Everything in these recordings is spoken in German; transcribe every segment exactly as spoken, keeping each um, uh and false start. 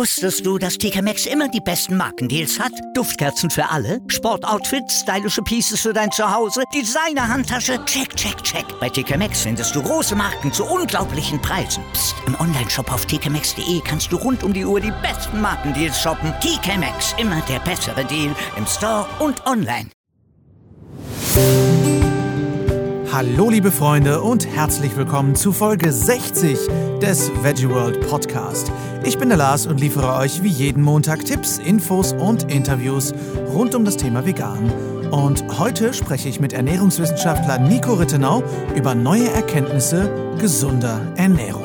Wusstest du, dass T K Maxx immer die besten Markendeals hat? Duftkerzen für alle, Sportoutfits, stylische Pieces für dein Zuhause, Designer-Handtasche, check, check, check. Bei T K Maxx findest du große Marken zu unglaublichen Preisen. Psst. Im Onlineshop auf t k maxx punkt d e kannst du rund um die Uhr die besten Markendeals shoppen. T K Maxx, immer der bessere Deal im Store und online. Hallo liebe Freunde und herzlich willkommen zu Folge sechzig des Veggie World Podcast. Ich bin der Lars und liefere euch wie jeden Montag Tipps, Infos und Interviews rund um das Thema Vegan. Und heute spreche ich mit Ernährungswissenschaftler Nico Rittenau über neue Erkenntnisse gesunder Ernährung.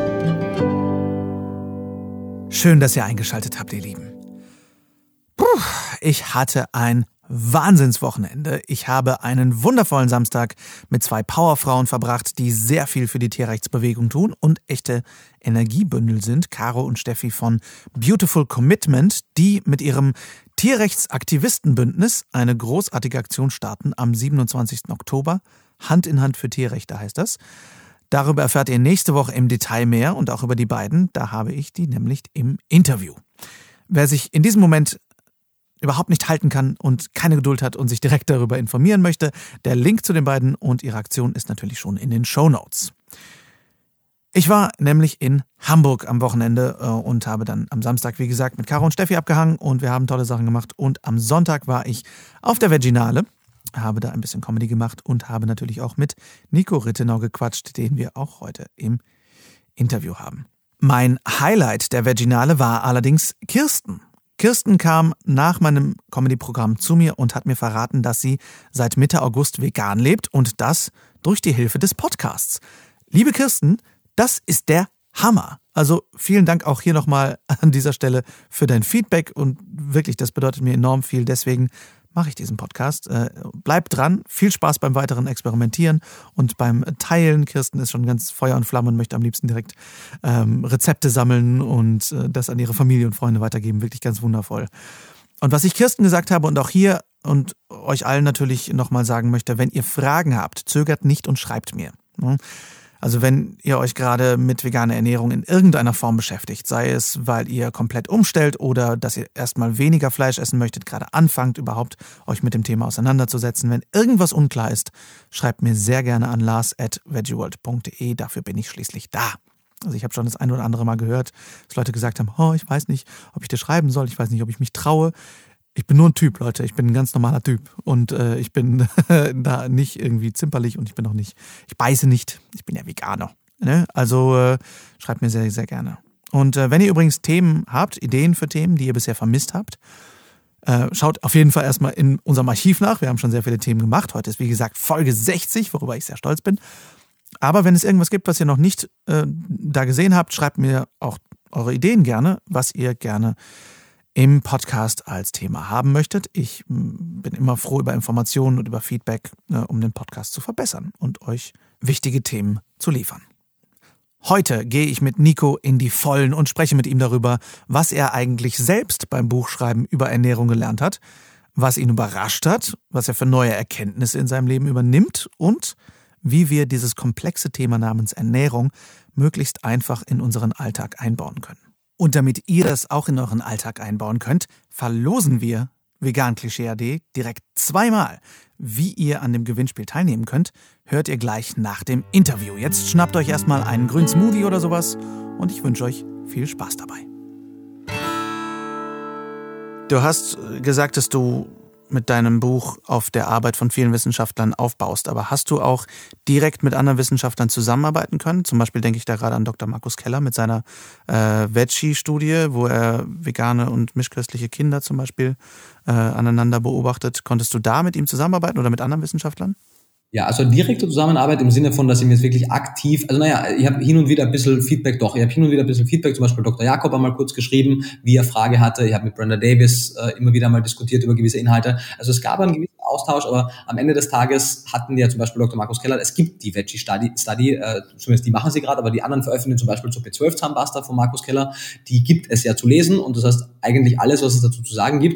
Schön, dass ihr eingeschaltet habt, ihr Lieben. Puh, ich hatte ein Wahnsinnswochenende. Ich habe einen wundervollen Samstag mit zwei Powerfrauen verbracht, die sehr viel für die Tierrechtsbewegung tun und echte Energiebündel sind. Caro und Steffi von Beautiful Commitment, die mit ihrem Tierrechtsaktivistenbündnis eine großartige Aktion starten am siebenundzwanzigsten Oktober. Hand in Hand für Tierrechte heißt das. Darüber erfahrt ihr nächste Woche im Detail mehr und auch über die beiden. Da habe ich die nämlich im Interview. Wer sich in diesem Moment überhaupt nicht halten kann und keine Geduld hat und sich direkt darüber informieren möchte, der Link zu den beiden und ihrer Aktion ist natürlich schon in den Shownotes. Ich war nämlich in Hamburg am Wochenende und habe dann am Samstag, wie gesagt, mit Caro und Steffi abgehangen und wir haben tolle Sachen gemacht. Und am Sonntag war ich auf der Veginale, habe da ein bisschen Comedy gemacht und habe natürlich auch mit Nico Rittenau gequatscht, den wir auch heute im Interview haben. Mein Highlight der Veginale war allerdings Kirsten. Kirsten kam nach meinem Comedy-Programm zu mir und hat mir verraten, dass sie seit Mitte August vegan lebt und das durch die Hilfe des Podcasts. Liebe Kirsten, das ist der Hammer. Also vielen Dank auch hier nochmal an dieser Stelle für dein Feedback und wirklich, das bedeutet mir enorm viel. Deswegen mache ich diesen Podcast. Äh, bleib dran, viel Spaß beim weiteren Experimentieren und beim Teilen. Kirsten ist schon ganz Feuer und Flamme und möchte am liebsten direkt ähm, Rezepte sammeln und äh, das an ihre Familie und Freunde weitergeben. Wirklich ganz wundervoll. Und was ich Kirsten gesagt habe und auch hier und euch allen natürlich nochmal sagen möchte, wenn ihr Fragen habt, zögert nicht und schreibt mir. Also wenn ihr euch gerade mit veganer Ernährung in irgendeiner Form beschäftigt, sei es, weil ihr komplett umstellt oder dass ihr erstmal weniger Fleisch essen möchtet, gerade anfangt überhaupt euch mit dem Thema auseinanderzusetzen. Wenn irgendwas unklar ist, schreibt mir sehr gerne an lars at veggieworld punkt de, dafür bin ich schließlich da. Also ich habe schon das ein oder andere Mal gehört, dass Leute gesagt haben, oh, ich weiß nicht, ob ich dir schreiben soll, ich weiß nicht, ob ich mich traue. Ich bin nur ein Typ, Leute. Ich bin ein ganz normaler Typ. Und äh, ich bin da nicht irgendwie zimperlich und ich bin auch nicht, ich beiße nicht. Ich bin ja Veganer. Ne? Also äh, schreibt mir sehr, sehr gerne. Und äh, wenn ihr übrigens Themen habt, Ideen für Themen, die ihr bisher vermisst habt, äh, schaut auf jeden Fall erstmal in unserem Archiv nach. Wir haben schon sehr viele Themen gemacht. Heute ist, wie gesagt, Folge sechzig, worüber ich sehr stolz bin. Aber wenn es irgendwas gibt, was ihr noch nicht äh, da gesehen habt, schreibt mir auch eure Ideen gerne, was ihr gerne im Podcast als Thema haben möchtet. Ich bin immer froh über Informationen und über Feedback, um den Podcast zu verbessern und euch wichtige Themen zu liefern. Heute gehe ich mit Nico in die Vollen und spreche mit ihm darüber, was er eigentlich selbst beim Buchschreiben über Ernährung gelernt hat, was ihn überrascht hat, was er für neue Erkenntnisse in seinem Leben übernimmt und wie wir dieses komplexe Thema namens Ernährung möglichst einfach in unseren Alltag einbauen können. Und damit ihr das auch in euren Alltag einbauen könnt, verlosen wir Vegan Klischee A D direkt zweimal. Wie ihr an dem Gewinnspiel teilnehmen könnt, hört ihr gleich nach dem Interview. Jetzt schnappt euch erstmal einen grünen Smoothie oder sowas und ich wünsche euch viel Spaß dabei. Du hast gesagt, dass du mit deinem Buch auf der Arbeit von vielen Wissenschaftlern aufbaust. Aber hast du auch direkt mit anderen Wissenschaftlern zusammenarbeiten können? Zum Beispiel denke ich da gerade an Doktor Markus Keller mit seiner äh, Veggie-Studie, wo er vegane und mischköstliche Kinder zum Beispiel äh, aneinander beobachtet. Konntest du da mit ihm zusammenarbeiten oder mit anderen Wissenschaftlern? Ja, also direkte Zusammenarbeit im Sinne von, dass ich mir jetzt wirklich aktiv, also naja, ich habe hin und wieder ein bisschen Feedback, doch, ich habe hin und wieder ein bisschen Feedback, zum Beispiel Doktor Jakob einmal kurz geschrieben, wie er Frage hatte, ich habe mit Brenda Davis äh, immer wieder mal diskutiert über gewisse Inhalte, also es gab einen gewissen Austausch, aber am Ende des Tages hatten ja zum Beispiel Doktor Markus Keller, es gibt die Veggie Study, Study äh, zumindest die machen sie gerade, aber die anderen veröffentlichen zum Beispiel zur B zwölf Zahnpasta von Markus Keller, die gibt es ja zu lesen und das heißt, eigentlich alles, was es dazu zu sagen gibt,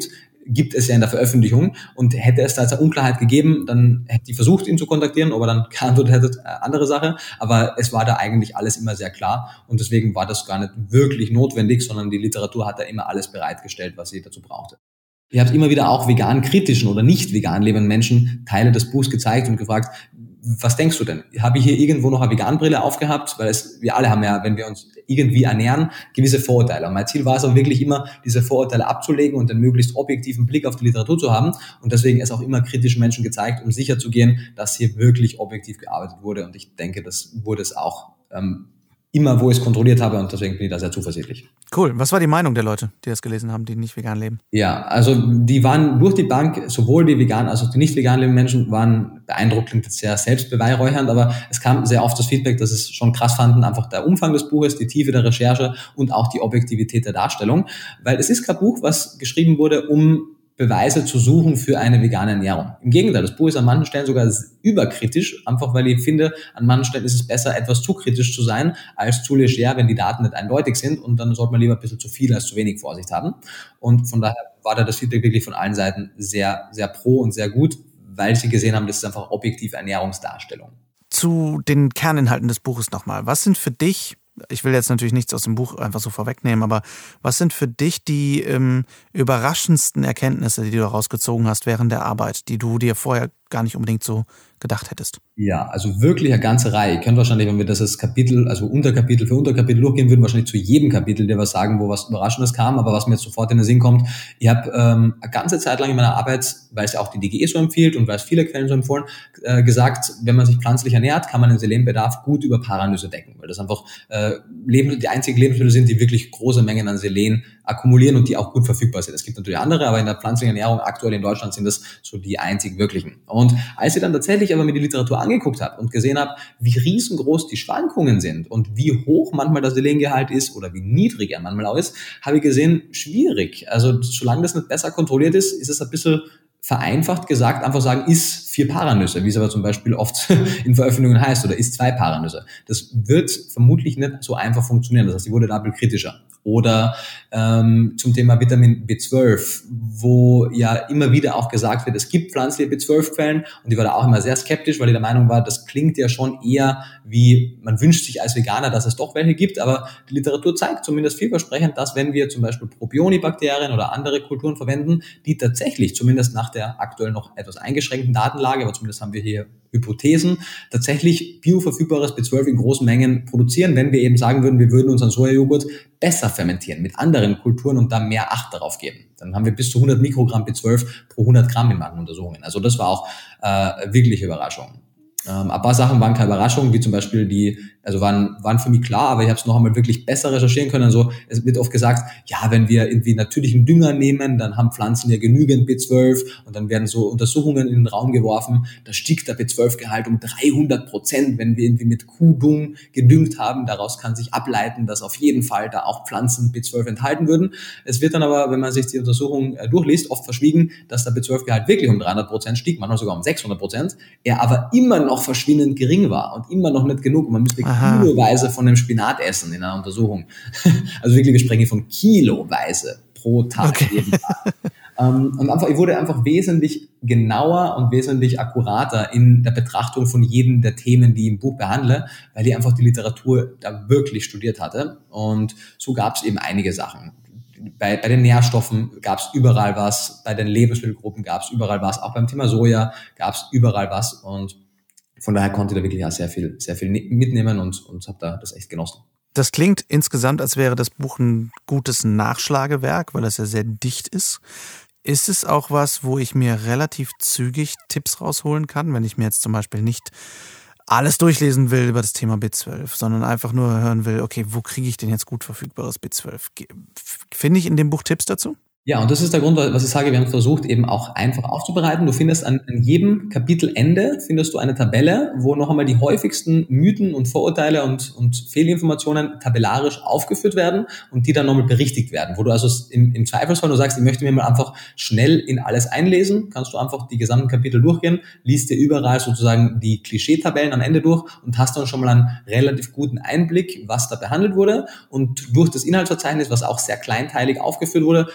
gibt es ja in der Veröffentlichung, und hätte es da jetzt eine Unklarheit gegeben, dann hätte ich versucht, ihn zu kontaktieren, ob er dann geantwortet hätte, äh, andere Sache, aber es war da eigentlich alles immer sehr klar, und deswegen war das gar nicht wirklich notwendig, sondern die Literatur hat da immer alles bereitgestellt, was sie dazu brauchte. Ich habe immer wieder auch vegan kritischen oder nicht vegan lebenden Menschen Teile des Buchs gezeigt und gefragt, was denkst du denn? Habe ich hier irgendwo noch eine Veganbrille aufgehabt? Weil es, wir alle haben ja, wenn wir uns irgendwie ernähren, gewisse Vorurteile. Und mein Ziel war es auch wirklich immer, diese Vorurteile abzulegen und einen möglichst objektiven Blick auf die Literatur zu haben. Und deswegen ist auch immer kritischen Menschen gezeigt, um sicherzugehen, dass hier wirklich objektiv gearbeitet wurde. Und ich denke, das wurde es auch ähm, immer, wo ich es kontrolliert habe, und deswegen bin ich da sehr zuversichtlich. Cool. Was war die Meinung der Leute, die das gelesen haben, die nicht vegan leben? Ja, also die waren durch die Bank, sowohl die vegan als auch die nicht vegan lebenden Menschen waren beeindruckt, klingt jetzt sehr selbstbeweihräuchernd, aber es kam sehr oft das Feedback, dass es schon krass fanden, einfach der Umfang des Buches, die Tiefe der Recherche und auch die Objektivität der Darstellung, weil es ist kein Buch, was geschrieben wurde, um Beweise zu suchen für eine vegane Ernährung. Im Gegenteil, das Buch ist an manchen Stellen sogar überkritisch, einfach weil ich finde, an manchen Stellen ist es besser, etwas zu kritisch zu sein, als zu leger, wenn die Daten nicht eindeutig sind, und dann sollte man lieber ein bisschen zu viel als zu wenig Vorsicht haben. Und von daher war da das Feedback wirklich von allen Seiten sehr, sehr pro und sehr gut, weil sie gesehen haben, das ist einfach objektive Ernährungsdarstellung. Zu den Kerninhalten des Buches nochmal. Was sind für dich, ich will jetzt natürlich nichts aus dem Buch einfach so vorwegnehmen, aber was sind für dich die ähm, überraschendsten Erkenntnisse, die du daraus gezogen hast während der Arbeit, die du dir vorher gar nicht unbedingt so gedacht hättest? Ja, also wirklich eine ganze Reihe. Ihr könnt wahrscheinlich, wenn wir das als Kapitel, also Unterkapitel für Unterkapitel durchgehen würden, wahrscheinlich zu jedem Kapitel dir was sagen, wo was Überraschendes kam. Aber was mir jetzt sofort in den Sinn kommt, ich habe ähm, eine ganze Zeit lang in meiner Arbeit, weil es ja auch die D G E so empfiehlt und weil es viele Quellen so empfohlen, äh, gesagt, wenn man sich pflanzlich ernährt, kann man den Selenbedarf gut über Paranüsse decken, weil das einfach äh, Lebens- die einzigen Lebensmittel sind, die wirklich große Mengen an Selen akkumulieren und die auch gut verfügbar sind. Es gibt natürlich andere, aber in der pflanzlichen Ernährung aktuell in Deutschland sind das so die einzig wirklichen. Und als ich dann tatsächlich aber mir die Literatur angeguckt habe und gesehen habe, wie riesengroß die Schwankungen sind und wie hoch manchmal das Selengehalt ist oder wie niedrig er manchmal auch ist, habe ich gesehen, schwierig. Also solange das nicht besser kontrolliert ist, ist es ein bisschen vereinfacht gesagt, einfach sagen, iss vier Paranüsse, wie es aber zum Beispiel oft in Veröffentlichungen heißt, oder iss zwei Paranüsse. Das wird vermutlich nicht so einfach funktionieren. Das heißt, ich wurde da ein bisschen kritischer. Oder ähm, zum Thema Vitamin B zwölf, wo ja immer wieder auch gesagt wird, es gibt pflanzliche B zwölf Quellen, und ich war da auch immer sehr skeptisch, weil ich der Meinung war, das klingt ja schon eher wie, man wünscht sich als Veganer, dass es doch welche gibt, aber die Literatur zeigt zumindest vielversprechend, dass wenn wir zum Beispiel Propionibakterien oder andere Kulturen verwenden, die tatsächlich, zumindest nach der aktuell noch etwas eingeschränkten Datenlage, aber zumindest haben wir hier Hypothesen, tatsächlich bioverfügbares B zwölf in großen Mengen produzieren, wenn wir eben sagen würden, wir würden unseren Sojajoghurt besser fermentieren mit anderen Kulturen und da mehr Acht darauf geben. Dann haben wir bis zu hundert Mikrogramm B zwölf pro hundert Gramm in manchen Untersuchungen. Also das war auch äh, wirklich Überraschung. Ähm, ein paar Sachen waren keine Überraschung, wie zum Beispiel die, also waren, waren für mich klar, aber ich habe es noch einmal wirklich besser recherchieren können. Also es wird oft gesagt, ja, wenn wir irgendwie natürlichen Dünger nehmen, dann haben Pflanzen ja genügend B zwölf, und dann werden so Untersuchungen in den Raum geworfen, da stieg der B zwölf Gehalt um dreihundert Prozent, wenn wir irgendwie mit Kuhdung gedüngt haben. Daraus kann sich ableiten, dass auf jeden Fall da auch Pflanzen B zwölf enthalten würden. Es wird dann aber, wenn man sich die Untersuchung äh, durchliest, oft verschwiegen, dass der B zwölf Gehalt wirklich um dreihundert Prozent stieg, manchmal sogar um sechshundert Prozent, er aber immer noch verschwindend gering war und immer noch nicht genug. Man müsste Aha. kiloweise von dem Spinat essen in einer Untersuchung. Also wirklich, wir sprechen von kiloweise pro Tag. Okay. Jeden Tag. um, und einfach, ich wurde einfach wesentlich genauer und wesentlich akkurater in der Betrachtung von jedem der Themen, die ich im Buch behandle, weil ich einfach die Literatur da wirklich studiert hatte. Und so gab es eben einige Sachen. Bei, bei den Nährstoffen gab es überall was, bei den Lebensmittelgruppen gab es überall was, auch beim Thema Soja gab es überall was, und von daher konnte ich da wirklich auch sehr viel, sehr viel mitnehmen und, und habe da das echt genossen. Das klingt insgesamt, als wäre das Buch ein gutes Nachschlagewerk, weil es ja sehr dicht ist. Ist es auch was, wo ich mir relativ zügig Tipps rausholen kann, wenn ich mir jetzt zum Beispiel nicht alles durchlesen will über das Thema B zwölf, sondern einfach nur hören will, okay, wo kriege ich denn jetzt gut verfügbares B zwölf? Finde ich in dem Buch Tipps dazu? Ja, und das ist der Grund, was ich sage, wir haben es versucht, eben auch einfach aufzubereiten. Du findest an, an jedem Kapitelende findest du eine Tabelle, wo noch einmal die häufigsten Mythen und Vorurteile und, und Fehlinformationen tabellarisch aufgeführt werden und die dann nochmal berichtigt werden. Wo du also im, im Zweifelsfall, du sagst, ich möchte mir mal einfach schnell in alles einlesen, kannst du einfach die gesamten Kapitel durchgehen, liest dir überall sozusagen die Klischeetabellen am Ende durch und hast dann schon mal einen relativ guten Einblick, was da behandelt wurde. Und durch das Inhaltsverzeichnis, was auch sehr kleinteilig aufgeführt wurde, kannst du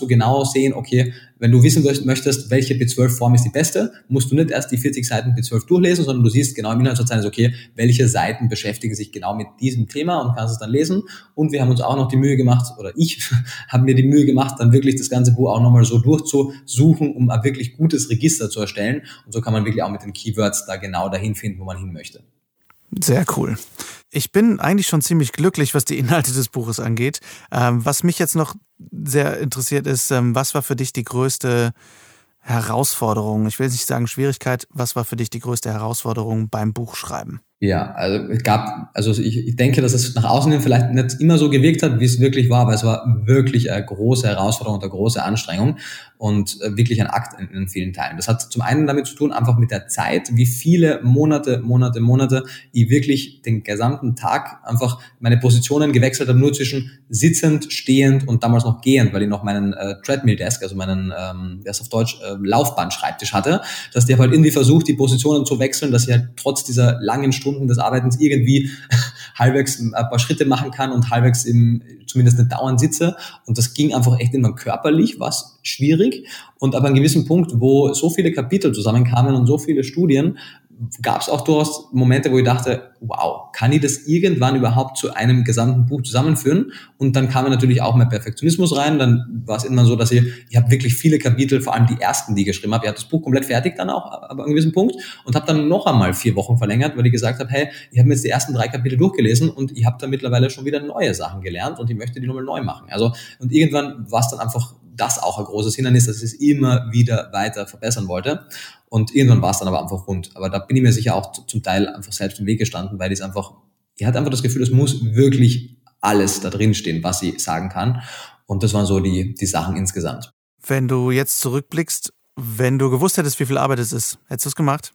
du genau sehen, okay, wenn du wissen möchtest, welche B zwölf Form ist die beste, musst du nicht erst die vierzig Seiten B zwölf durchlesen, sondern du siehst genau im Inhaltsverzeichnis, okay, welche Seiten beschäftigen sich genau mit diesem Thema und kannst es dann lesen. Und wir haben uns auch noch die Mühe gemacht, oder ich habe mir die Mühe gemacht, dann wirklich das ganze Buch auch nochmal so durchzusuchen, um ein wirklich gutes Register zu erstellen. Und so kann man wirklich auch mit den Keywords da genau dahin finden, wo man hin möchte. Sehr cool. Ich bin eigentlich schon ziemlich glücklich, was die Inhalte des Buches angeht. Ähm, was mich jetzt noch sehr interessiert ist, ähm, was war für dich die größte Herausforderung? Ich will nicht sagen Schwierigkeit, was war für dich die größte Herausforderung beim Buchschreiben? Ja, also es gab, also ich, ich denke, dass es nach außen hin vielleicht nicht immer so gewirkt hat, wie es wirklich war, aber es war wirklich eine große Herausforderung und eine große Anstrengung und wirklich ein Akt in, in vielen Teilen. Das hat zum einen damit zu tun, einfach mit der Zeit, wie viele Monate, Monate, Monate ich wirklich den gesamten Tag einfach meine Positionen gewechselt habe, nur zwischen sitzend, stehend und damals noch gehend, weil ich noch meinen äh, Treadmill-Desk, also meinen, ähm, der ist auf Deutsch, äh, Laufbandschreibtisch hatte, dass ich habe halt irgendwie versucht, die Positionen zu wechseln, dass ich halt trotz dieser langen Stunden des Arbeitens irgendwie halbwegs ein paar Schritte machen kann und halbwegs im, zumindest nicht dauernd sitze. Und das ging einfach echt immer körperlich, was schwierig. Und ab einem gewissen Punkt, wo so viele Kapitel zusammenkamen und so viele Studien, gab es auch durchaus Momente, wo ich dachte, wow, kann ich das irgendwann überhaupt zu einem gesamten Buch zusammenführen? Und dann kam natürlich auch mein Perfektionismus rein. Dann war es immer so, dass ich, ich habe wirklich viele Kapitel, vor allem die ersten, die ich geschrieben habe. Ich hatte das Buch komplett fertig dann auch, ab einem gewissen Punkt und habe dann noch einmal vier Wochen verlängert, weil ich gesagt habe, hey, ich habe mir jetzt die ersten drei Kapitel durchgelesen und ich habe da mittlerweile schon wieder neue Sachen gelernt und ich möchte die nochmal neu machen. Also und irgendwann war es dann einfach das auch ein großes Hindernis, dass ich es immer wieder weiter verbessern wollte. Und irgendwann war es dann aber einfach rund. Aber da bin ich mir sicher auch zum Teil einfach selbst im Weg gestanden, weil ich es einfach, ich hatte einfach das Gefühl, es muss wirklich alles da drin stehen, was ich sagen kann. Und das waren so die, die Sachen insgesamt. Wenn du jetzt zurückblickst, wenn du gewusst hättest, wie viel Arbeit es ist, hättest du es gemacht?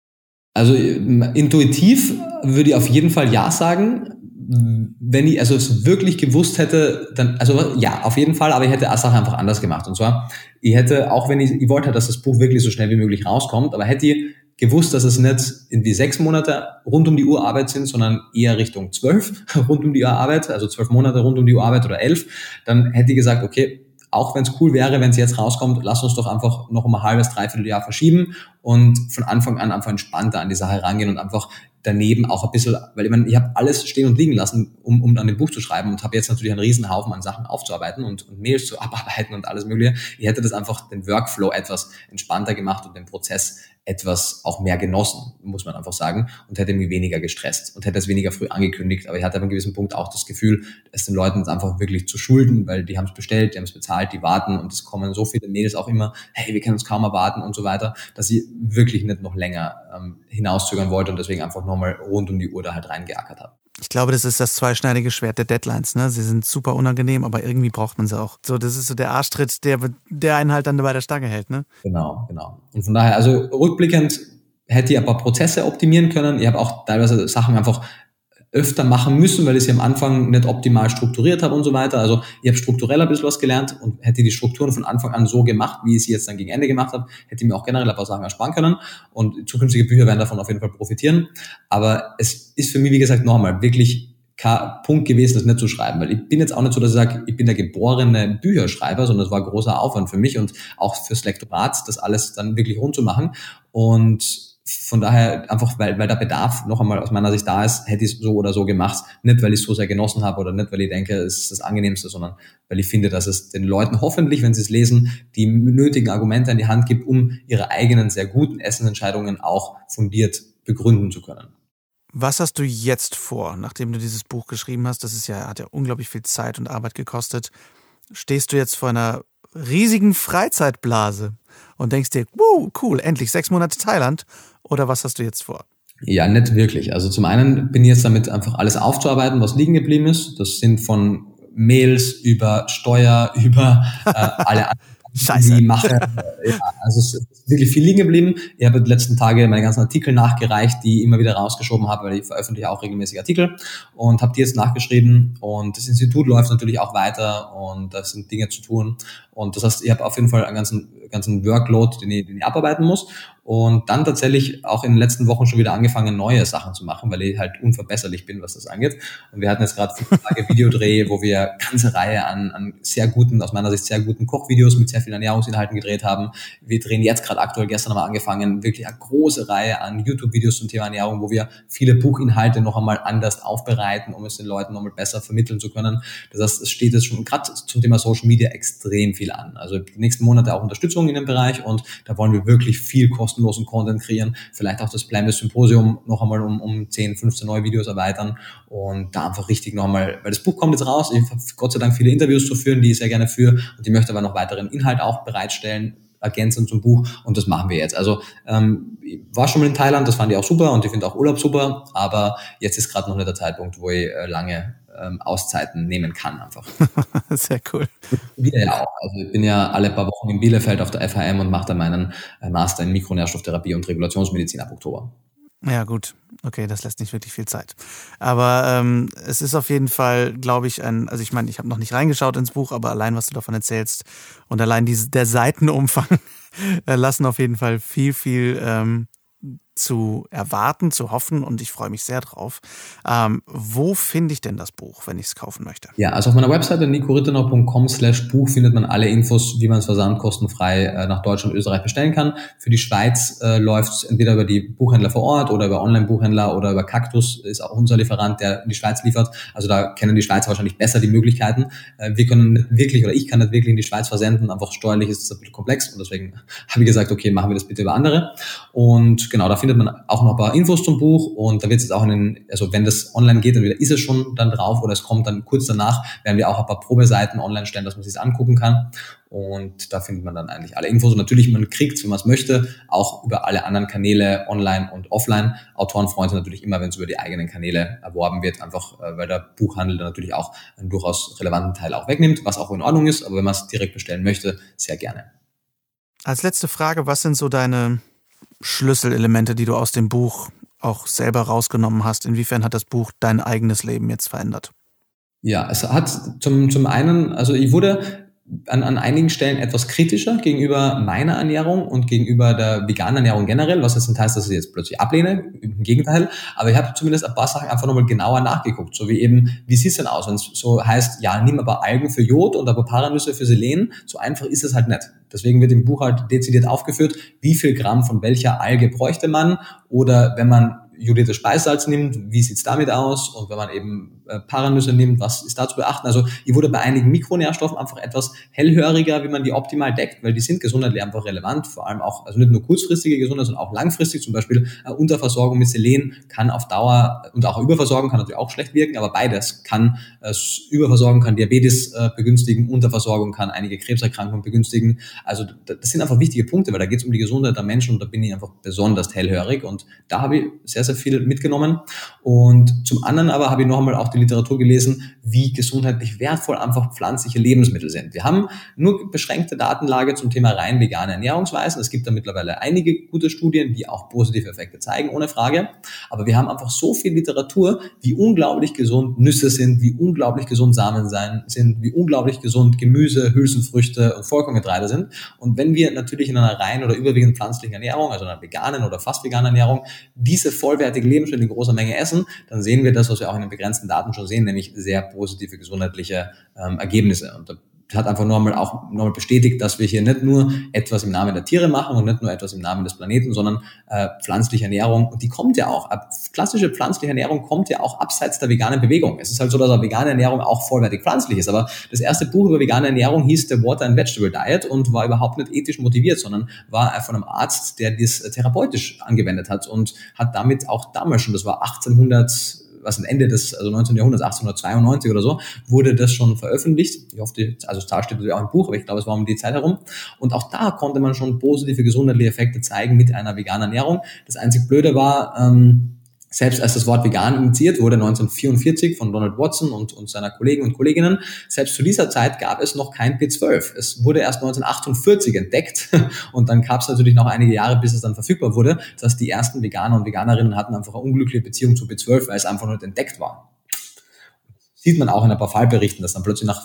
Also intuitiv würde ich auf jeden Fall ja sagen. Wenn ich also es wirklich gewusst hätte, dann, also ja, auf jeden Fall, aber ich hätte eine Sache einfach anders gemacht. Und zwar, ich hätte, auch wenn ich, ich wollte, dass das Buch wirklich so schnell wie möglich rauskommt, aber hätte ich gewusst, dass es nicht irgendwie sechs Monate rund um die Uhr Arbeit sind, sondern eher Richtung zwölf rund um die Uhr Arbeit, also zwölf Monate rund um die Uhr Arbeit oder elf, dann hätte ich gesagt, okay, auch wenn es cool wäre, wenn es jetzt rauskommt, lass uns doch einfach noch um ein halbes, dreiviertel Jahr verschieben und von Anfang an einfach entspannter an die Sache rangehen und einfach daneben auch ein bisschen, weil ich meine, ich habe alles stehen und liegen lassen, um, um dann ein Buch zu schreiben und habe jetzt natürlich einen riesen Haufen an Sachen aufzuarbeiten und, und Mails zu abarbeiten und alles mögliche. Ich hätte das einfach den Workflow etwas entspannter gemacht und den Prozess etwas auch mehr genossen, muss man einfach sagen, und hätte mich weniger gestresst und hätte es weniger früh angekündigt. Aber ich hatte an einem gewissen Punkt auch das Gefühl, es den Leuten einfach wirklich zu schulden, weil die haben es bestellt, die haben es bezahlt, die warten und es kommen so viele Mails auch immer, hey, wir können uns kaum erwarten und so weiter, dass ich wirklich nicht noch länger ähm, hinauszögern wollte und deswegen einfach nochmal rund um die Uhr da halt reingeackert habe. Ich glaube, das ist das zweischneidige Schwert der Deadlines. Ne? Sie sind super unangenehm, aber irgendwie braucht man sie auch. So, das ist so der Arschtritt, der, der einen halt dann bei der Stange hält. Ne? Genau, genau. Und von daher, also rückblickend hätte ich ein paar Prozesse optimieren können. Ich habe auch teilweise Sachen einfach öfter machen müssen, weil ich sie am Anfang nicht optimal strukturiert habe und so weiter. Also ich habe strukturell ein bisschen was gelernt und hätte die Strukturen von Anfang an so gemacht, wie ich sie jetzt dann gegen Ende gemacht habe, hätte ich mir auch generell ein paar Sachen ersparen können und zukünftige Bücher werden davon auf jeden Fall profitieren. Aber es ist für mich, wie gesagt, noch einmal wirklich kein Punkt gewesen, das nicht zu schreiben, weil ich bin jetzt auch nicht so, dass ich sage, ich bin der geborene Bücherschreiber, sondern es war ein großer Aufwand für mich und auch fürs Lektorat, das alles dann wirklich rund zu machen. Und von daher einfach, weil, weil der Bedarf noch einmal aus meiner Sicht da ist, hätte ich es so oder so gemacht. Nicht, weil ich es so sehr genossen habe oder nicht, weil ich denke, es ist das Angenehmste, sondern weil ich finde, dass es den Leuten hoffentlich, wenn sie es lesen, die nötigen Argumente an die Hand gibt, um ihre eigenen sehr guten Essensentscheidungen auch fundiert begründen zu können. Was hast du jetzt vor, nachdem du dieses Buch geschrieben hast? Das ist ja, hat ja unglaublich viel Zeit und Arbeit gekostet. Stehst du jetzt vor einer riesigen Freizeitblase und denkst dir, wow, cool, endlich sechs Monate Thailand? Oder was hast du jetzt vor? Ja, nicht wirklich. Also zum einen bin ich jetzt damit einfach alles aufzuarbeiten, was liegen geblieben ist. Das sind von Mails über Steuer, über äh, alle anderen Scheiße. die mache. Ja, also es ist wirklich viel liegen geblieben. Ich habe die letzten Tage meine ganzen Artikel nachgereicht, die ich immer wieder rausgeschoben habe, weil ich veröffentliche auch regelmäßig Artikel und habe die jetzt nachgeschrieben und das Institut läuft natürlich auch weiter und da sind Dinge zu tun und das heißt, ich habe auf jeden Fall einen ganzen, ganzen Workload, den ich, den ich abarbeiten muss und dann tatsächlich auch in den letzten Wochen schon wieder angefangen, neue Sachen zu machen, weil ich halt unverbesserlich bin, was das angeht. Und wir hatten jetzt gerade fünf Tage Videodreh, wo wir ganze Reihe an, an sehr guten, aus meiner Sicht sehr guten Kochvideos mit sehr vielen Ernährungsinhalten gedreht haben. Wir drehen jetzt gerade aktuell, gestern haben wir angefangen, wirklich eine große Reihe an YouTube-Videos zum Thema Ernährung, wo wir viele Buchinhalte noch einmal anders aufbereiten, um es den Leuten nochmal besser vermitteln zu können. Das heißt, es steht jetzt schon gerade zum Thema Social Media extrem viel an. Also die nächsten Monate auch Unterstützung in dem Bereich und da wollen wir wirklich viel kostenlosen Content kreieren. Vielleicht auch das Plant-Based Symposium noch einmal um, um zehn, fünfzehn neue Videos erweitern und da einfach richtig noch einmal, weil das Buch kommt jetzt raus. Ich habe Gott sei Dank viele Interviews zu führen, die ich sehr gerne führe und ich möchte aber noch weiteren Inhalt auch bereitstellen, ergänzend zum Buch und das machen wir jetzt. Also ähm, ich war schon mal in Thailand, das fand ich auch super und ich finde auch Urlaub super, aber jetzt ist gerade noch nicht der Zeitpunkt, wo ich äh, lange ähm, Auszeiten nehmen kann einfach. Sehr cool. Wieder ja auch. Also ich bin ja alle paar Wochen in Bielefeld auf der F H M und mache dann meinen äh, Master in Mikronährstofftherapie und Regulationsmedizin ab Oktober. Ja gut, okay, das lässt nicht wirklich viel Zeit. Aber ähm, es ist auf jeden Fall, glaube ich, ein, also ich meine, ich habe noch nicht reingeschaut ins Buch, aber allein, was du davon erzählst und allein diese, der Seitenumfang äh, lassen auf jeden Fall viel, viel ähm, zu erwarten, zu hoffen und ich freue mich sehr drauf. Ähm, wo finde ich denn das Buch, wenn ich es kaufen möchte? Ja, also auf meiner Webseite nicorittenau punkt com slash Buch findet man alle Infos, wie man es versandkostenfrei äh, nach Deutschland und Österreich bestellen kann. Für die Schweiz äh, läuft es entweder über die Buchhändler vor Ort oder über Online-Buchhändler oder über Cactus, ist auch unser Lieferant, der in die Schweiz liefert. Also da kennen die Schweizer wahrscheinlich besser die Möglichkeiten. Äh, wir können nicht wirklich oder ich kann nicht wirklich in die Schweiz versenden, einfach steuerlich ist es ein bisschen komplex und deswegen habe ich gesagt, okay, machen wir das bitte über andere. Und genau, da findet man auch noch ein paar Infos zum Buch und da wird es jetzt auch in den, also wenn das online geht, entweder ist es schon dann drauf oder es kommt dann kurz danach, werden wir auch ein paar Probeseiten online stellen, dass man sich angucken kann und da findet man dann eigentlich alle Infos und natürlich, man kriegt, wenn man es möchte, auch über alle anderen Kanäle online und offline. Autoren freuen sich natürlich immer, wenn es über die eigenen Kanäle erworben wird, einfach weil der Buchhandel dann natürlich auch einen durchaus relevanten Teil auch wegnimmt, was auch in Ordnung ist, aber wenn man es direkt bestellen möchte, sehr gerne. Als letzte Frage, was sind so deine Schlüsselelemente, die du aus dem Buch auch selber rausgenommen hast? Inwiefern hat das Buch dein eigenes Leben jetzt verändert? Ja, es hat zum, zum einen, also ich wurde an, an einigen Stellen etwas kritischer gegenüber meiner Ernährung und gegenüber der veganen Ernährung generell, was jetzt nicht heißt, dass ich jetzt plötzlich ablehne, im Gegenteil, aber ich habe zumindest ein paar Sachen einfach nochmal genauer nachgeguckt, so wie eben, wie sieht's denn aus, wenn es so heißt, ja, nimm aber Algen für Jod und aber Paranüsse für Selen, so einfach ist es halt nicht. Deswegen wird im Buch halt dezidiert aufgeführt, wie viel Gramm von welcher Alge bräuchte man oder wenn man jodiertes Speissalz nimmt, wie sieht's damit aus? Und wenn man eben äh, Paranüsse nimmt, was ist da zu beachten? Also ich wurde bei einigen Mikronährstoffen einfach etwas hellhöriger, wie man die optimal deckt, weil die sind gesundheitlich einfach relevant, vor allem auch, also nicht nur kurzfristige Gesundheit, sondern auch langfristig. Zum Beispiel äh, Unterversorgung mit Selen kann auf Dauer und auch Überversorgung kann natürlich auch schlecht wirken, aber beides kann äh, Überversorgung kann Diabetes äh, begünstigen, Unterversorgung kann einige Krebserkrankungen begünstigen. Also das sind einfach wichtige Punkte, weil da geht es um die Gesundheit der Menschen und da bin ich einfach besonders hellhörig und da habe ich sehr, sehr viel mitgenommen. Und zum anderen aber habe ich noch einmal auch die Literatur gelesen, wie gesundheitlich wertvoll einfach pflanzliche Lebensmittel sind. Wir haben nur beschränkte Datenlage zum Thema rein vegane Ernährungsweisen. Es gibt da mittlerweile einige gute Studien, die auch positive Effekte zeigen, ohne Frage. Aber wir haben einfach so viel Literatur, wie unglaublich gesund Nüsse sind, wie unglaublich gesund Samen sein, sind, wie unglaublich gesund Gemüse, Hülsenfrüchte und Vollkorngetreide sind. Und wenn wir natürlich in einer rein oder überwiegend pflanzlichen Ernährung, also einer veganen oder fast veganen Ernährung, diese vollwertige Lebensmittel in großer Menge essen, dann sehen wir das, was wir auch in den begrenzten Daten schon sehen, nämlich sehr positive gesundheitliche ähm, Ergebnisse. Und da hat einfach nochmal auch nochmal bestätigt, dass wir hier nicht nur etwas im Namen der Tiere machen und nicht nur etwas im Namen des Planeten, sondern äh, pflanzliche Ernährung. Und die kommt ja auch, klassische pflanzliche Ernährung kommt ja auch abseits der veganen Bewegung. Es ist halt so, dass eine vegane Ernährung auch vollwertig pflanzlich ist. Aber das erste Buch über vegane Ernährung hieß The Water and Vegetable Diet und war überhaupt nicht ethisch motiviert, sondern war von einem Arzt, der das therapeutisch angewendet hat und hat damit auch damals schon, das war achtzehnhundert was am Ende des, also neunzehnten Jahrhunderts, achtzehnhundertzweiundneunzig oder so, wurde das schon veröffentlicht. Ich hoffe, die, also Zahl steht natürlich auch im Buch, aber ich glaube, es war um die Zeit herum. Und auch da konnte man schon positive gesundheitliche Effekte zeigen mit einer veganen Ernährung. Das einzig Blöde war, ähm, selbst als das Wort vegan initiiert wurde, neunzehnhundertvierundvierzig von Donald Watson und, und seiner Kollegen und Kolleginnen, selbst zu dieser Zeit gab es noch kein B zwölf. Es wurde erst neunzehnhundertachtundvierzig entdeckt und dann gab es natürlich noch einige Jahre, bis es dann verfügbar wurde. Das heißt, die ersten Veganer und Veganerinnen hatten einfach eine unglückliche Beziehung zu B zwölf, weil es einfach nicht entdeckt war. Sieht man auch in ein paar Fallberichten, dass dann plötzlich nach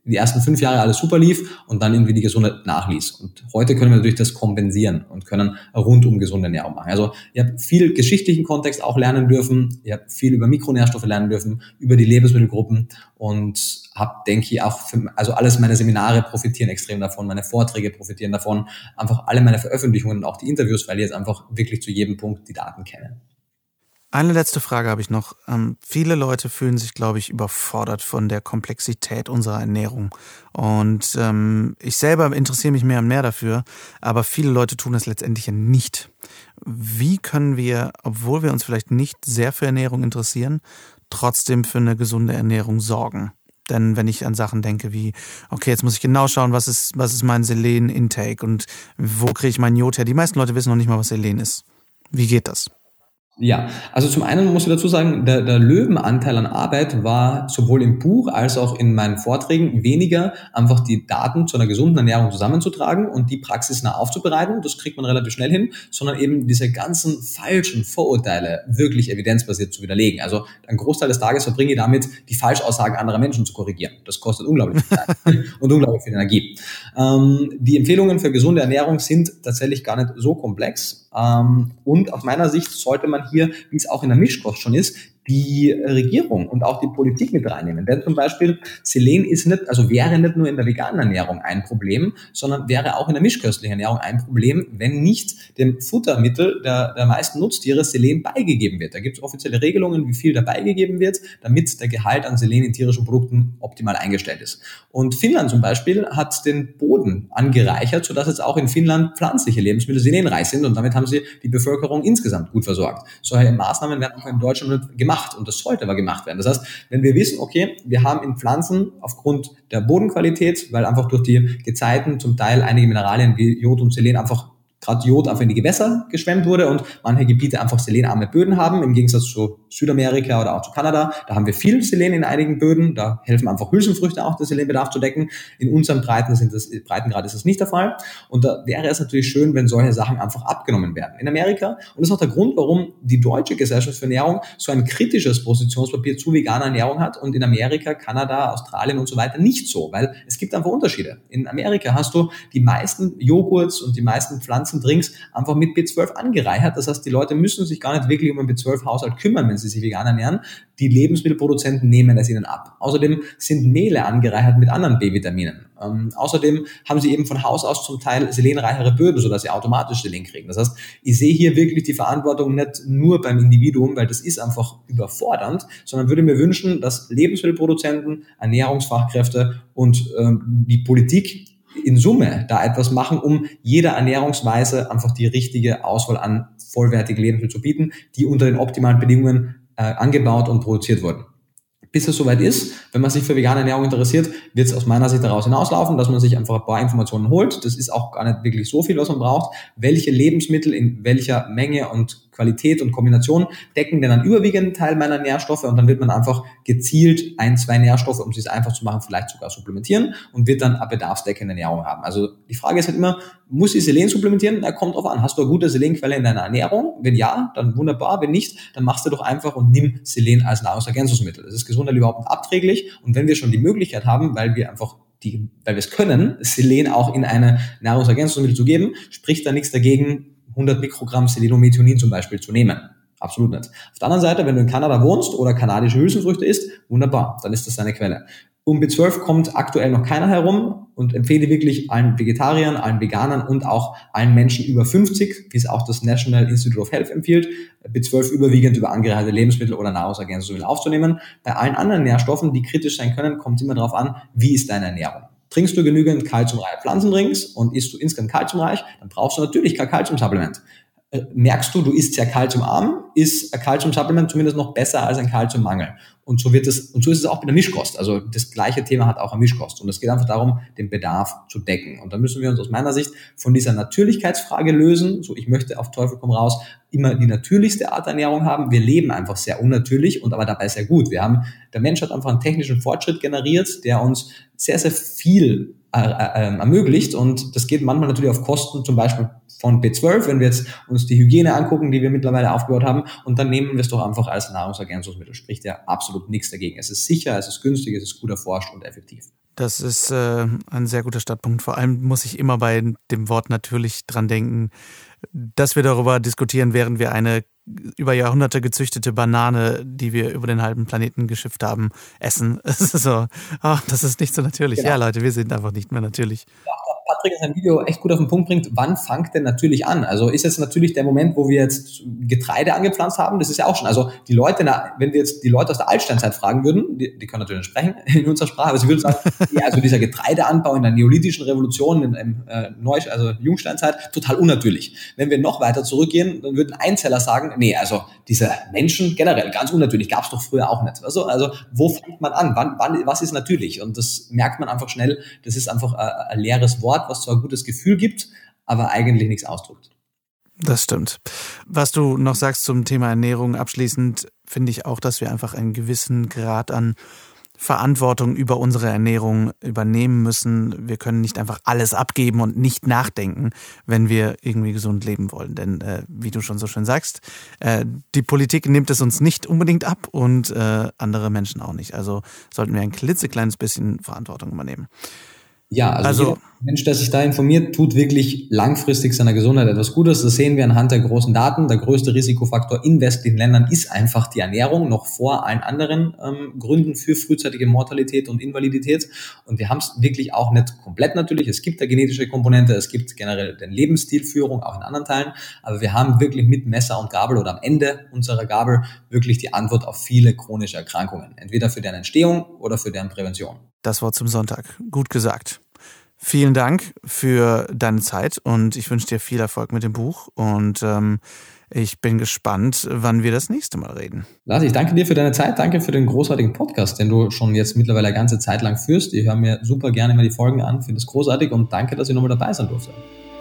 die ersten fünf Jahre alles super lief und dann irgendwie die Gesundheit nachließ. Und heute können wir natürlich das kompensieren und können rundum gesunde Ernährung machen. Also ihr habt viel geschichtlichen Kontext auch lernen dürfen, ihr habt viel über Mikronährstoffe lernen dürfen, über die Lebensmittelgruppen und habt, denke ich, auch, für, also alles meine Seminare profitieren extrem davon, meine Vorträge profitieren davon, einfach alle meine Veröffentlichungen und auch die Interviews, weil ihr jetzt einfach wirklich zu jedem Punkt die Daten kennen. Eine letzte Frage habe ich noch. Ähm, viele Leute fühlen sich, glaube ich, überfordert von der Komplexität unserer Ernährung. Und ähm, ich selber interessiere mich mehr und mehr dafür, aber viele Leute tun das letztendlich ja nicht. Wie können wir, obwohl wir uns vielleicht nicht sehr für Ernährung interessieren, trotzdem für eine gesunde Ernährung sorgen? Denn wenn ich an Sachen denke wie, okay, jetzt muss ich genau schauen, was ist, was ist mein Selen-Intake und wo kriege ich mein Jod her? Die meisten Leute wissen noch nicht mal, was Selen ist. Wie geht das? Ja, also zum einen muss ich dazu sagen, der, der Löwenanteil an Arbeit war sowohl im Buch als auch in meinen Vorträgen weniger, einfach die Daten zu einer gesunden Ernährung zusammenzutragen und die praxisnah aufzubereiten, das kriegt man relativ schnell hin, sondern eben diese ganzen falschen Vorurteile wirklich evidenzbasiert zu widerlegen. Also ein Großteil des Tages verbringe ich damit, die Falschaussagen anderer Menschen zu korrigieren. Das kostet unglaublich viel Zeit und unglaublich viel Energie. Ähm, die Empfehlungen für gesunde Ernährung sind tatsächlich gar nicht so komplex. Ähm, und aus meiner Sicht sollte man hier, wie es auch in der Mischkost schon ist, die Regierung und auch die Politik mit reinnehmen. Denn zum Beispiel Selen ist nicht, also wäre nicht nur in der veganen Ernährung ein Problem, sondern wäre auch in der mischköstlichen Ernährung ein Problem, wenn nicht dem Futtermittel der, der meisten Nutztiere Selen beigegeben wird. Da gibt es offizielle Regelungen, wie viel da beigegeben wird, damit der Gehalt an Selen in tierischen Produkten optimal eingestellt ist. Und Finnland zum Beispiel hat den Boden angereichert, sodass jetzt auch in Finnland pflanzliche Lebensmittel selenreich sind und damit haben sie die Bevölkerung insgesamt gut versorgt. Solche Maßnahmen werden auch in Deutschland nicht gemacht. Und das sollte aber gemacht werden. Das heißt, wenn wir wissen, okay, wir haben in Pflanzen aufgrund der Bodenqualität, weil einfach durch die Gezeiten zum Teil einige Mineralien wie Jod und Selen einfach gerade Jod einfach in die Gewässer geschwemmt wurde und manche Gebiete einfach selenarme Böden haben, im Gegensatz zu Südamerika oder auch zu Kanada. Da haben wir viel Selen in einigen Böden, da helfen einfach Hülsenfrüchte auch, den Selenbedarf zu decken. In unseren Breiten sind das, Breitengrad ist das nicht der Fall. Und da wäre es natürlich schön, wenn solche Sachen einfach abgenommen werden. In Amerika, und das ist auch der Grund, warum die Deutsche Gesellschaft für Ernährung so ein kritisches Positionspapier zu veganer Ernährung hat und in Amerika, Kanada, Australien und so weiter nicht so, weil es gibt einfach Unterschiede. In Amerika hast du die meisten Joghurts und die meisten Pflanzen Drinks einfach mit B zwölf angereichert. Das heißt, die Leute müssen sich gar nicht wirklich um einen B zwölf Haushalt kümmern, wenn sie sich vegan ernähren. Die Lebensmittelproduzenten nehmen es ihnen ab. Außerdem sind Mehle angereichert mit anderen B-Vitaminen. Ähm, außerdem haben sie eben von Haus aus zum Teil selenreichere Böden, sodass sie automatisch Selen kriegen. Das heißt, ich sehe hier wirklich die Verantwortung nicht nur beim Individuum, weil das ist einfach überfordernd, sondern würde mir wünschen, dass Lebensmittelproduzenten, Ernährungsfachkräfte und ähm, die Politik in Summe da etwas machen, um jeder Ernährungsweise einfach die richtige Auswahl an vollwertigen Lebensmitteln zu bieten, die unter den optimalen Bedingungen äh, angebaut und produziert wurden. Bis es soweit ist, wenn man sich für vegane Ernährung interessiert, wird es aus meiner Sicht daraus hinauslaufen, dass man sich einfach ein paar Informationen holt. Das ist auch gar nicht wirklich so viel, was man braucht. Welche Lebensmittel in welcher Menge und Qualität und Kombination decken denn einen überwiegenden Teil meiner Nährstoffe und dann wird man einfach gezielt ein, zwei Nährstoffe, um es sich einfach zu machen, vielleicht sogar supplementieren und wird dann eine bedarfsdeckende Ernährung haben. Also die Frage ist halt immer, muss ich Selen supplementieren? Na, kommt drauf an. Hast du eine gute Selenquelle in deiner Ernährung? Wenn ja, dann wunderbar. Wenn nicht, dann machst du doch einfach und nimm Selen als Nahrungsergänzungsmittel. Das ist gesundheitlich überhaupt nicht abträglich und wenn wir schon die Möglichkeit haben, weil wir einfach die, weil wir es können, Selen auch in eine Nahrungsergänzungsmittel zu geben, spricht da nichts dagegen, hundert Mikrogramm Selenomethionin zum Beispiel zu nehmen. Absolut nicht. Auf der anderen Seite, wenn du in Kanada wohnst oder kanadische Hülsenfrüchte isst, wunderbar, dann ist das deine Quelle. Um B zwölf kommt aktuell noch keiner herum und empfehle wirklich allen Vegetariern, allen Veganern und auch allen Menschen über fünfzig, wie es auch das National Institute of Health empfiehlt, B zwölf überwiegend über angereicherte Lebensmittel oder Nahrungsergänzungsmittel aufzunehmen. Bei allen anderen Nährstoffen, die kritisch sein können, kommt es immer darauf an, wie ist deine Ernährung. Trinkst du genügend kalziumreiche Pflanzendrinks und isst du insgesamt kalziumreich, dann brauchst du natürlich kein Kalziumsupplement. Äh, merkst du, du isst sehr kalziumarm, ist ein Kalziumsupplement zumindest noch besser als ein Kalziummangel. Und so wird es, und so ist es auch bei der Mischkost. Also das gleiche Thema hat auch eine Mischkost. Und es geht einfach darum, den Bedarf zu decken. Und da müssen wir uns aus meiner Sicht von dieser Natürlichkeitsfrage lösen. So, ich möchte auf Teufel komm raus immer die natürlichste Art der Ernährung haben. Wir leben einfach sehr unnatürlich und aber dabei sehr gut. Wir haben, der Mensch hat einfach einen technischen Fortschritt generiert, der uns sehr, sehr viel äh, äh, ermöglicht. Und das geht manchmal natürlich auf Kosten, zum Beispiel von B zwölf, wenn wir jetzt uns die Hygiene angucken, die wir mittlerweile aufgebaut haben, und dann nehmen wir es doch einfach als Nahrungsergänzungsmittel. Spricht ja absolut nichts dagegen. Es ist sicher, es ist günstig, es ist gut erforscht und effektiv. Das ist äh, ein sehr guter Startpunkt. Vor allem muss ich immer bei dem Wort natürlich dran denken, dass wir darüber diskutieren, während wir eine über Jahrhunderte gezüchtete Banane, die wir über den halben Planeten geschifft haben, essen. Es ist so, oh, das ist nicht so natürlich. Genau. Ja, Leute, wir sind einfach nicht mehr natürlich. Ja, Patrick in seinem Video echt gut auf den Punkt bringt, wann fängt denn natürlich an? Also ist jetzt natürlich der Moment, wo wir jetzt Getreide angepflanzt haben, das ist ja auch schon, also die Leute, wenn wir jetzt die Leute aus der Altsteinzeit fragen würden, die, die können natürlich sprechen in unserer Sprache, aber sie würden sagen, ja, also dieser Getreideanbau in der neolithischen Revolution, in, in äh, Neu, also Jungsteinzeit, total unnatürlich. Wenn wir noch weiter zurückgehen, dann würden Einzeller sagen, nee, also diese Menschen generell, ganz unnatürlich, gab es doch früher auch nicht. Also, also wo fängt man an? Wann, wann, was ist natürlich? Und das merkt man einfach schnell, das ist einfach ein, ein leeres Wort, was zwar ein gutes Gefühl gibt, aber eigentlich nichts ausdrückt. Das stimmt. Was du noch sagst zum Thema Ernährung abschließend, finde ich auch, dass wir einfach einen gewissen Grad an Verantwortung über unsere Ernährung übernehmen müssen. Wir können nicht einfach alles abgeben und nicht nachdenken, wenn wir irgendwie gesund leben wollen. Denn äh, wie du schon so schön sagst, äh, die Politik nimmt es uns nicht unbedingt ab und äh, andere Menschen auch nicht. Also sollten wir ein klitzekleines bisschen Verantwortung übernehmen. Ja, also, also jeder Mensch, der sich da informiert, tut wirklich langfristig seiner Gesundheit etwas Gutes. Das sehen wir anhand der großen Daten. Der größte Risikofaktor in westlichen Ländern ist einfach die Ernährung, noch vor allen anderen ähm, Gründen für frühzeitige Mortalität und Invalidität. Und wir haben es wirklich auch nicht komplett natürlich. Es gibt eine genetische Komponente, es gibt generell den Lebensstilführung, auch in anderen Teilen. Aber wir haben wirklich mit Messer und Gabel oder am Ende unserer Gabel wirklich die Antwort auf viele chronische Erkrankungen. Entweder für deren Entstehung oder für deren Prävention. Das Wort zum Sonntag. Gut gesagt. Vielen Dank für deine Zeit und ich wünsche dir viel Erfolg mit dem Buch und ähm, ich bin gespannt, wann wir das nächste Mal reden. Lars, ich danke dir für deine Zeit, danke für den großartigen Podcast, den du schon jetzt mittlerweile eine ganze Zeit lang führst. Ich höre mir super gerne mal die Folgen an, finde es großartig und danke, dass ich nochmal dabei sein durfte.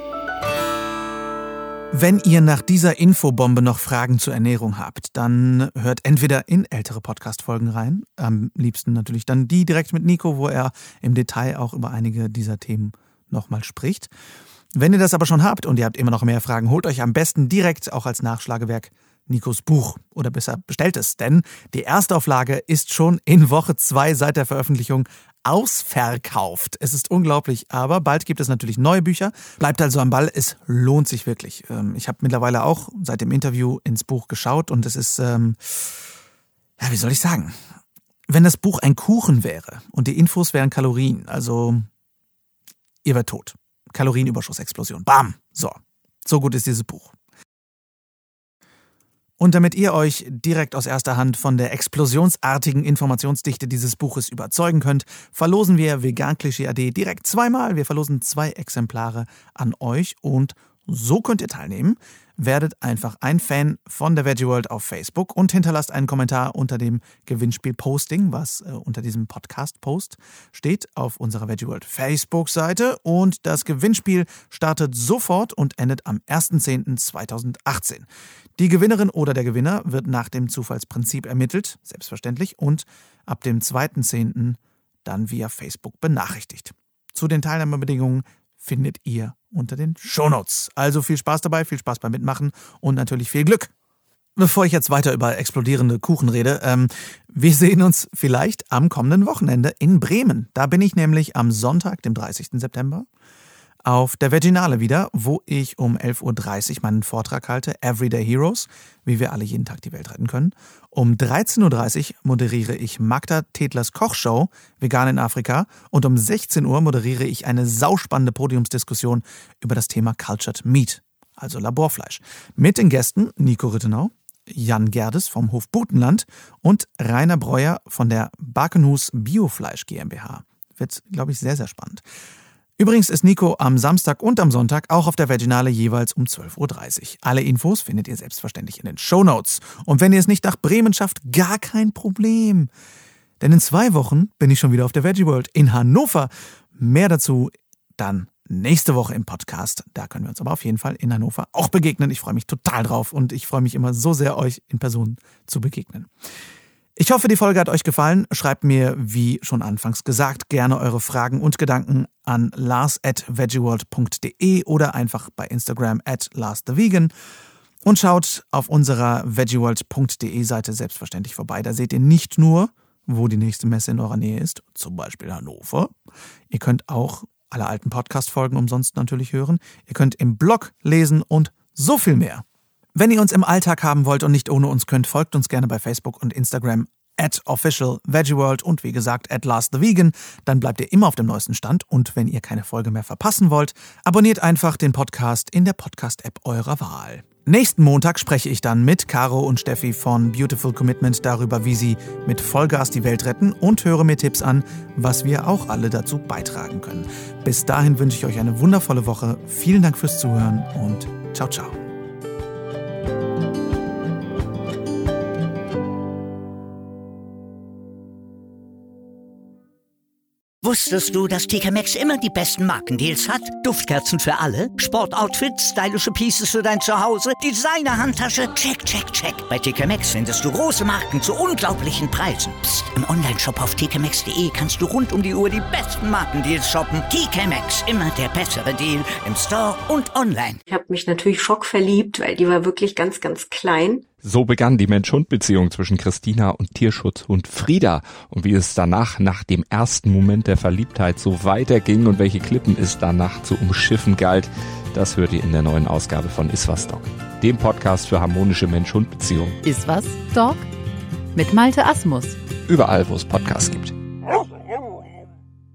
Wenn ihr nach dieser Infobombe noch Fragen zur Ernährung habt, dann hört entweder in ältere Podcast-Folgen rein, am liebsten natürlich dann die direkt mit Nico, wo er im Detail auch über einige dieser Themen nochmal spricht. Wenn ihr das aber schon habt und ihr habt immer noch mehr Fragen, holt euch am besten direkt auch als Nachschlagewerk Nikos Buch oder besser bestellt es, denn die Erstauflage ist schon in Woche zwei seit der Veröffentlichung ausverkauft. Es ist unglaublich, aber bald gibt es natürlich neue Bücher. Bleibt also am Ball, es lohnt sich wirklich. Ich habe mittlerweile auch seit dem Interview ins Buch geschaut und es ist, ähm, ja, wie soll ich sagen, wenn das Buch ein Kuchen wäre und die Infos wären Kalorien, also ihr wärt tot. Kalorienüberschussexplosion. Bam! So, so gut ist dieses Buch. Und damit ihr euch direkt aus erster Hand von der explosionsartigen Informationsdichte dieses Buches überzeugen könnt, verlosen wir Vegan Klischee A D direkt zweimal. Wir verlosen zwei Exemplare an euch und so könnt ihr teilnehmen. Werdet einfach ein Fan von der Veggie World auf Facebook und hinterlasst einen Kommentar unter dem Gewinnspiel-Posting, was äh, unter diesem Podcast-Post steht auf unserer Veggie World Facebook-Seite. Und das Gewinnspiel startet sofort und endet am erster zehnter zweitausendachtzehn. Die Gewinnerin oder der Gewinner wird nach dem Zufallsprinzip ermittelt, selbstverständlich, und ab dem zweiter zehnter dann via Facebook benachrichtigt. Zu den Teilnahmebedingungen findet ihr unter den Shownotes. Also viel Spaß dabei, viel Spaß beim Mitmachen und natürlich viel Glück. Bevor ich jetzt weiter über explodierende Kuchen rede, ähm, wir sehen uns vielleicht am kommenden Wochenende in Bremen. Da bin ich nämlich am Sonntag, dem dreißigsten September, auf der Veginale wieder, wo ich um elf Uhr dreißig meinen Vortrag halte, Everyday Heroes, wie wir alle jeden Tag die Welt retten können. Um dreizehn Uhr dreißig moderiere ich Magda Tedlers Kochshow, Vegan in Afrika. Und um sechzehn Uhr moderiere ich eine sauspannende Podiumsdiskussion über das Thema Cultured Meat, also Laborfleisch. Mit den Gästen Nico Rittenau, Jan Gerdes vom Hof Butenland und Rainer Breuer von der Barkenhus Biofleisch GmbH. Wird, glaube ich, sehr, sehr spannend. Übrigens ist Nico am Samstag und am Sonntag auch auf der Veginale jeweils um zwölf Uhr dreißig. Alle Infos findet ihr selbstverständlich in den Shownotes. Und wenn ihr es nicht nach Bremen schafft, gar kein Problem. Denn in zwei Wochen bin ich schon wieder auf der Veggie World in Hannover. Mehr dazu dann nächste Woche im Podcast. Da können wir uns aber auf jeden Fall in Hannover auch begegnen. Ich freue mich total drauf und ich freue mich immer so sehr, euch in Person zu begegnen. Ich hoffe, die Folge hat euch gefallen. Schreibt mir, wie schon anfangs gesagt, gerne eure Fragen und Gedanken an lars at veggieworld punkt de oder einfach bei Instagram at larsthevegan. Und schaut auf unserer veggieworld punkt de Seite selbstverständlich vorbei. Da seht ihr nicht nur, wo die nächste Messe in eurer Nähe ist, zum Beispiel Hannover. Ihr könnt auch alle alten Podcast-Folgen umsonst natürlich hören. Ihr könnt im Blog lesen und so viel mehr. Wenn ihr uns im Alltag haben wollt und nicht ohne uns könnt, folgt uns gerne bei Facebook und Instagram at official veggieworld und wie gesagt at larsthevegan. Dann bleibt ihr immer auf dem neuesten Stand und wenn ihr keine Folge mehr verpassen wollt, abonniert einfach den Podcast in der Podcast-App eurer Wahl. Nächsten Montag spreche ich dann mit Caro und Steffi von Beautiful Commitment darüber, wie sie mit Vollgas die Welt retten und höre mir Tipps an, was wir auch alle dazu beitragen können. Bis dahin wünsche ich euch eine wundervolle Woche. Vielen Dank fürs Zuhören und ciao, ciao. Wusstest du, dass T K Maxx immer die besten Markendeals hat? Duftkerzen für alle, Sportoutfits, stylische Pieces für dein Zuhause, Designer-Handtasche, check, check, check. Bei T K Maxx findest du große Marken zu unglaublichen Preisen. Psst. Im Onlineshop auf t k maxx punkt de kannst du rund um die Uhr die besten Markendeals shoppen. T K Maxx, immer der bessere Deal im Store und online. Ich habe mich natürlich schockverliebt, weil die war wirklich ganz, ganz klein. So begann die Mensch-Hund-Beziehung zwischen Christina und Tierschutzhund Frieda. Und wie es danach, nach dem ersten Moment der Verliebtheit, so weiterging und welche Klippen es danach zu umschiffen galt, das hört ihr in der neuen Ausgabe von Iswas Dog, dem Podcast für harmonische Mensch-Hund-Beziehungen. Iswas Dog? Mit Malte Asmus. Überall, wo es Podcasts gibt.